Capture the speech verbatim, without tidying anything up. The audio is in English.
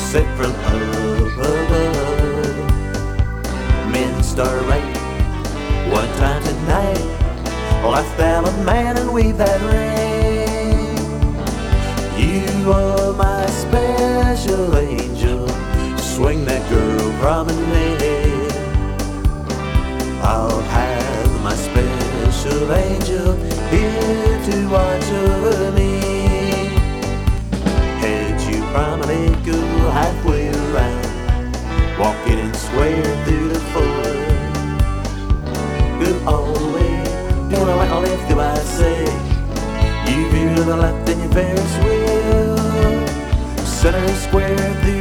sent from up above. Men start right one time tonight. Well, I found a man and weave that ring. You are my special angel. Swing that girl promenade. I'll have my special angel here to watch over me. Head you promenade, go halfway around, walking and square through the forest. Go all the way, doing a right or left, do I say? You veer to the left and your Ferris wheel. Center square through